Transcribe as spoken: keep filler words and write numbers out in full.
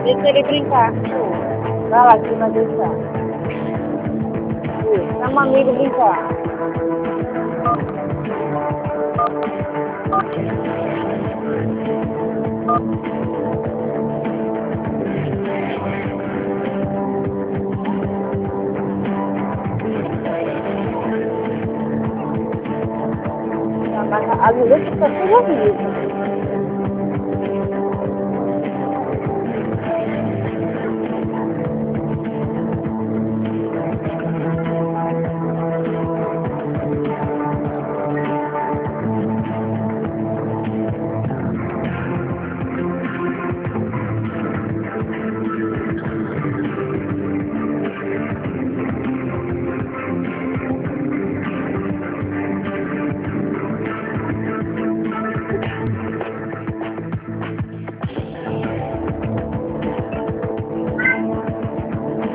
Deixa ele brincar. Pô. Vai lá que ele vai deixar. Isso. Chama um amigo brincar. Tá, mas as mulheres ficam tudo horrível.